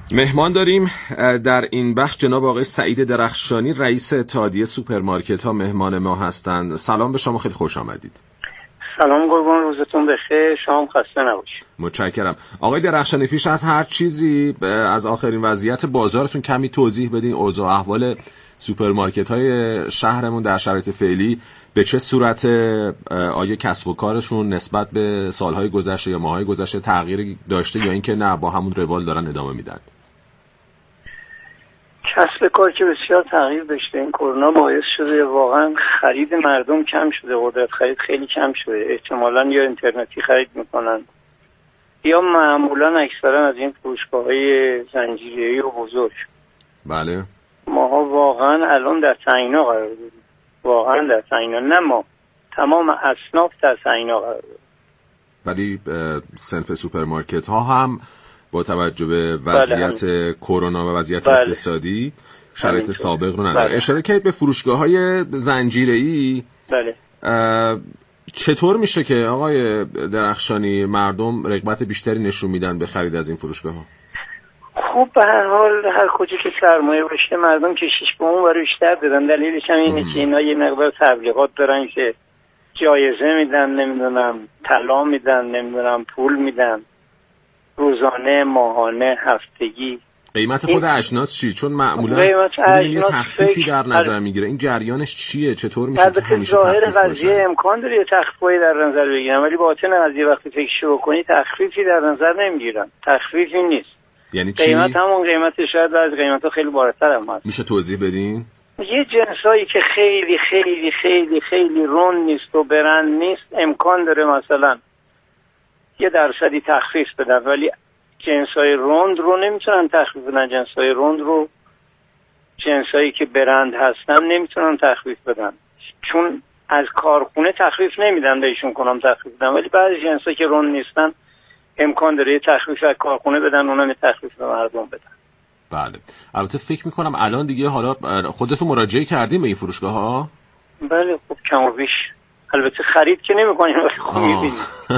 مهمان داریم در این بخش جناب آقای سعید درخشانی، رئیس اتحادیه سوپرمارکت ها مهمان ما هستند. سلام به شما، خیلی خوش آمدید. سلام قربان، روزتون بخیر، شما خسته نباشید. متشکرم. آقای درخشانی، پیش از هر چیزی از آخرین وضعیت بازارتون کمی توضیح بدین. اوضاع احوال سوپرمارکت های شهرمون در شرایط فعلی به چه صورت؟ آیا کسب و کارشون نسبت به سالهای گذشته یا ماهای گذشته تغییری داشته یا اینکه نه با همون روال دارن ادامه میدن؟ کسب کار که بسیار تغییر داشته. این کرونا باعث شده واقعا خرید مردم کم شده، قدرت خرید خیلی کم شده. احتمالاً یا اینترنتی خرید میکنن یا معمولاً اکثرا از این فروشگاه‌های زنجیره‌ای و بزرگ. بله. ماها واقعا الان در تعیینا قرار داریم. واقعا در تعیینا، نه ما، تمام اصناف در تعیینا قرار داریم. ولی صنف سوپرمارکت ها هم با توجه به وضعیت کرونا و وضعیت اقتصادی شرایط سابق رو نداره. اشاره کردید به فروشگاه‌های زنجیره‌ای. بله. چطور میشه که آقای درخشانی مردم رغبت بیشتری نشون میدن به خرید از این فروشگاه‌ها؟ خب به هر حال هر کجا که سرمایه باشه مردم کشیش به اون برای بیشتر بدن. دلیلش هم اینه که اینا یه مقدار تبلیغات دارن که جایزه میدن، نمیدونم طلا میدن، نمیدونم پول میدن، روزانه، ماهانه، هفتگی. قیمت خود اجناس چی؟ چون معمولا یه تخفیفی در نظر میگیره. این جریانش چیه؟ چطور میشه که همیشه ظاهر قضیه امکان داره یه تخفیفی در نظر بگیرن، ولی باطن قضیه وقتی فکر کنی تخفیفی در نظر نمیگیرن. تخفیفی نیست. یعنی چی؟ قیمت همون قیمت، شاید از قیمت‌ها خیلی بالاتر هم هست. میشه توضیح بدین؟ یه جنسایی که خیلی خیلی خیلی خیلی رون نیست و برند نیست امکان داره مثلا یه درصدی تخفیف بدن، ولی جنسای روند رو نمیتونن تخفیف بدن. جنسای روند رو جنسایی که برند هستن نمیتونن تخفیف بدن، چون از کارخونه تخفیف نمیدن بهشون کنم تخفیف بدن، ولی بعضی جنسایی که روند نیستن امکان داره یه تخفیف از کارخونه بدن، اونم یه تخفیف به مردم بدن. بله. البته فکر میکنم الان دیگه حالا خودتون مراجعه کردیم به این فروشگاه ها؟ بله خب کم و بیش. البته خرید که نمی‌کنیم ولی خب می‌بینیم.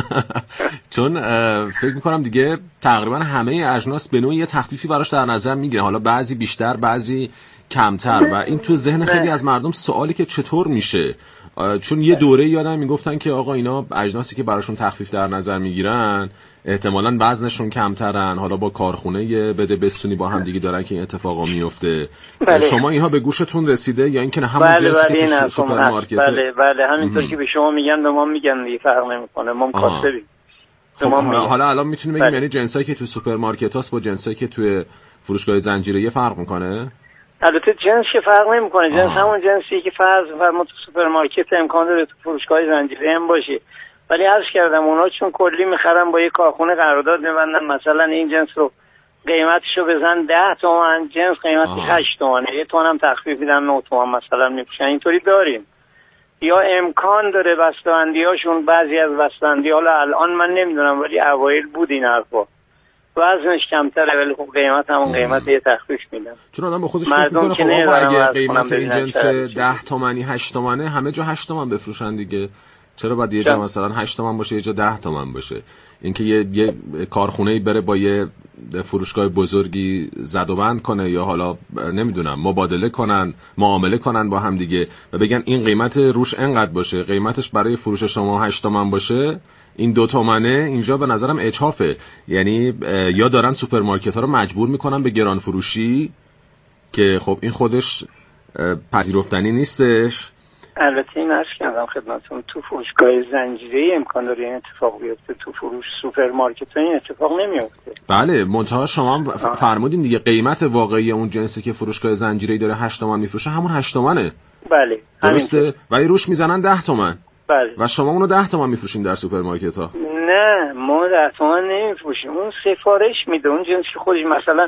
چون فکر می‌کنم دیگه تقریبا همه اجناس به نوعی یه تخفیفی براش در نظر میگیره، حالا بعضی بیشتر بعضی کمتر، و این تو ذهن خیلی از مردم سوالی که چطور میشه. چون یه دوره یادم میگفتن که آقا اینا اجناسی که براشون تخفیف در نظر میگیرن احتمالاً وزنشون کمترن، حالا با کارخونه بده بستونی با هم دیگه دارن که این اتفاقا میفته. شما اینها به گوشتون رسیده یا اینکه همون جنسی که تو سوپرمارکت؟ بله همینطور که به شما میگن به ما میگن، دیگه فرق نمیکنه، ما کاسبیم. خب حالا الان میتونیم بگیم یعنی جنسایی که تو سوپرمارکت هست با جنسایی که تو فروشگاه زنجیره‌ای فرق میکنه؟ البته جنس که فرق نمیکنه. جنس همون جنسی که فرض فرما تو سوپرمارکت امکان داره تو فروشگاه زنجیره‌ای هم باشه، ولی عرض کردم اونا چون کلی میخرن با یه کارخونه قرارداد میبندن، مثلا این جنس رو قیمتشو بزن 10 تومن، جنس قیمتش 8 تومنه، یه تومن هم تخفیف میدن 9 تومن مثلا میپوشن. اینطوری داریم. یا امکان داره بسته‌بندی‌هاشون، بعضی از بسته‌بندی‌ها الان من نمیدونم ولی اوایل بود این حرفا، وزنش کمتره ولی خب قیمت همون قیمت یه تخفیف میدن. چون آدم به خودش فکر میکنه خب اگه قیمت این جنس 10 تومانی 8 تومنه همه جا 8 تومن بفروشن دیگه، چرا باید یه جا مثلا 8 تومن باشه یه جا 10 تومن باشه؟ اینکه یه کارخونه‌ای بره با یه فروشگاه بزرگی زد و بند کنه یا حالا نمیدونم مبادله کنن، معامله کنن با هم دیگه و بگن این قیمت روش انقدر باشه، قیمتش برای فروش شما 8 تومن باشه، این 2 تومنه، اینجا به نظرم اجحافه. یعنی یا دارن سوپرمارکت ها رو مجبور میکنن به گران فروشی که خب این خودش پذیرفتنی نیستش. البته این عرض کردم خدمتتون تو فروشگاه زنجیره‌ای امکان داره این اتفاق بیفته، تو فروش سوپرمارکت این اتفاق نمیفته. بله منتها شما هم فرمودین دیگه قیمت واقعی اون جنسی که فروشگاه زنجیره‌ای داره 8 تومن میفروشه همون 8 تومنه. بله درسته، ولی روش میزنن 10 تومن. بله. و شما اونو 10 تومن میفروشین در سوپرمارکت ها؟ نه ما 10 تومن نمیفروشیم، اون سفارش میده، اون جنسی که خودش مثلا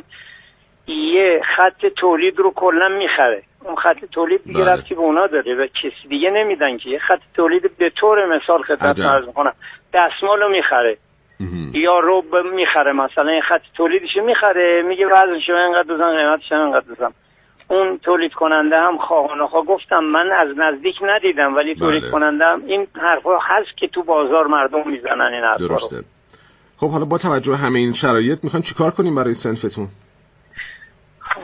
یه خط تولید رو کلا میخره، اون خط تولید دیگه ربطی به اونا داره و کسی دیگه نمیدن که. یه خط تولید به طور مثال خدمت عرض میکنم دستمالو میخره یا رو میخره، مثلا یه خط تولیدشو میخره، میگه وزنشو اینقدر بزن، قیمتشو اینقدر بزن. اون تولید کننده هم خواهانخواه گفتم من از نزدیک ندیدم ولی تولید کننده هم این حرفا هست که تو بازار مردم میزنن این حرفا. درسته. خب حالا با توجه همه این شرایط میخواین چیکار کنیم برای صنفتون؟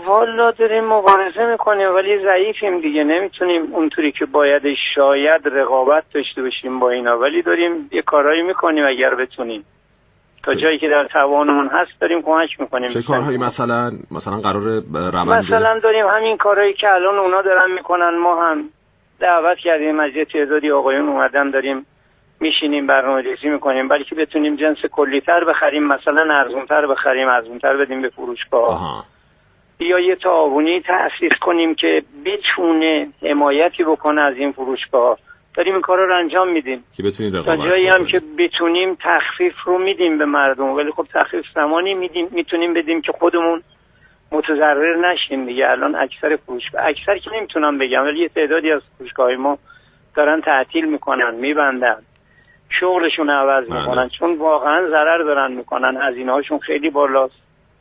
والا داریم مبارزه میکنیم ولی ضعیفیم دیگه، نمیتونیم اونطوری که باید شاید رقابت داشته باشیم با اینا، ولی داریم یه کارهایی میکنیم اگر بتونیم تا جایی که در توانمون هست داریم کمک میکنیم. چه کارهایی مثلا قرار روند؟ مثلا داریم همین کارهایی که الان اونا دارن میکنن، ما هم دعوت کردیم از یه تعدادی آقایون اومدن، داریم میشینیم برنامه‌ریزی میکنیم بلکه بتونیم جنس کلی‌تر بخریم، مثلا ارزونتر بخریم، ارزونتر بدیم به فروشگاه، یا یه تعاونی تأسیس کنیم که بتونه حمایتی بکنه از این فروشگاه. داریم این کارا رو انجام میدیم که بتونیم تا جایی هم که بتونیم تخفیف رو میدیم به مردم، ولی خب تخفیف زمانی میتونیم بدیم که خودمون متضرر نشیم دیگه. الان اکثر فروشگاه، اکثر که نمیتونم بگم ولی یه تعدادی از فروشگاه‌های ما دارن تعطیل میکنن، میبندن، شغلشون عوض میکنن چون واقعا ضرر دارن میکنن، هزینه‌هاشون خیلی بالاست،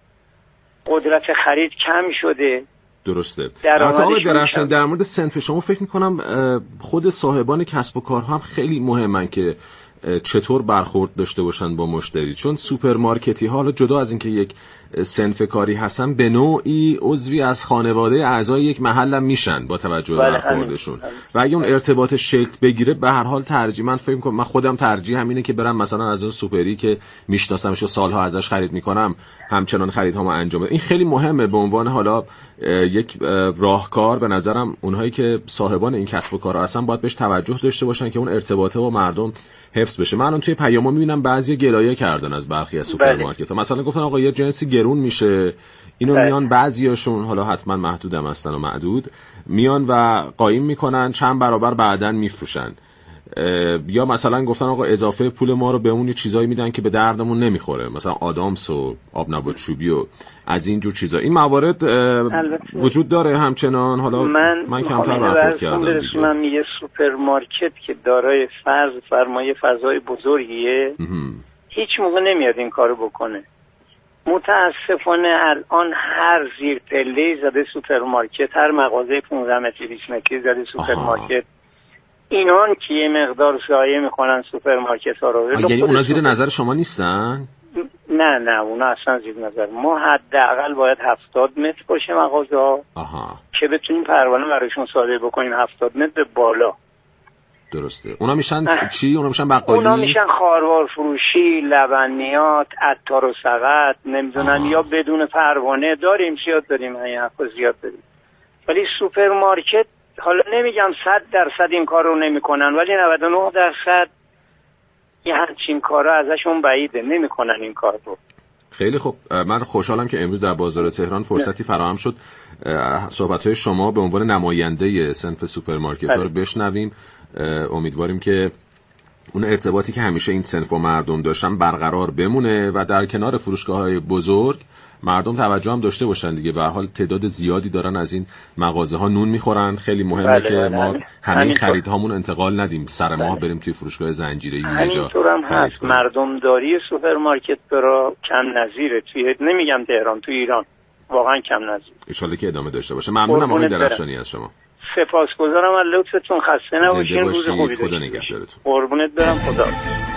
قدرت خرید کم شده. درسته. البته آقای درخشانی در مورد صنف شما فکر میکنم خود صاحبان کسب و کارها هم خیلی مهمن که چطور برخورد داشته باشن با مشتری، چون سوپرمارکتی ها حالا جدا از اینکه یک صنف کاری هستن به نوعی عضوی از خانواده اعضای یک محل هم میشن با توجه به برخوردشون و اگه اون ارتباط شکل بگیره به هر حال ترجیح، من فکر میکنم، من خودم ترجیح همینه که برم مثلا از اون سوپری که میشناسمش و سالها ازش خرید میکنم همچنان خریدهامو انجام بدم. این خیلی مهمه به عنوان حالا یک راهکار. به نظرم اونهایی که صاحبان این کسب و کارها هستن باید بهش توجه داشته باشن که اون ارتباطه با مردم حفظ بشه. من الان توی پیاما میبینم بعضی گلایه کردن از برخی از سوپرمارکت‌ها، مثلا گفتن آقا یه جنسی گرون میشه، اینو میان بعضیاشون، حالا حتما محدودم هستن و معدود، میان و قایم میکنن چند برابر بعدن میفروشن، یا مثلا گفتن آقا اضافه پول ما رو به اون یه چیزایی میدن که به دردمون نمیخوره، مثلا آدامس و آب نبات چوبی و از این جور چیزا. این موارد وجود داره همچنان؟ حالا من کمتر برخورد کردم دیگه. من یه سوپرمارکت که دارای فرمایه فضای بزرگیه هیچ موقع نمیاد این کارو بکنه. متاسفانه الان هر زیر پله زده سوپرمارکت، هر مغازه 15 متری 20 متری زده سوپرمارکت. اینان که یه مقدار سایه میکنن سوپرمارکت ها رو. یعنی اونا زیر نظر شما نیستن؟ نه اونا اصلا زیر نظر ما. حداقل باید 70 متر باشه مغازه ها که بتونیم پروانه براشون صادر بکنیم 70 متر به بالا. درسته. اونا میشن چی؟ اونا میشن بقالی؟ اونا میشن خاروار فروشی، لبنیات، عطار و سقط، نمیدونم، یا بدون پروانه. داریم زیاد داریم، این حقا زیاد داریم. ولی سوپرمارکت حالا نمیگم 100% این کار رو نمیکنن ولی 99% یه همچین کارا ازشون بعیده، نمیکنن این کار رو. خیلی خوب. من خوشحالم که امروز در بازار تهران فرصتی فراهم شد صحبت‌های شما به عنوان نماینده صنف سوپرمارکت‌ها رو بشنویم. امیدواریم که اون ارتباطی که همیشه این صنف و مردم داشتن برقرار بمونه و در کنار فروشگاه‌های بزرگ مردم توجه هم داشته باشن دیگه. به هر حال تعداد زیادی دارن از این مغازه ها نون میخورن. خیلی مهمه که ما همین خریدهامون انتقال ندیم سر ماه بریم توی فروشگاه زنجیره‌ای یه جا. همینطورم هست. مردمداری سوپرمارکت برای کم نظیره توی، نمیگم تهران، توی ایران واقعا کم نظیر. ان شاءالله که ادامه داشته باشه. ممنونم آقای درخشانی از شما. سپاسگزارم از لطفتون. خسته نباشین. روز خوبی داشته باشید. قربونت برم. خدا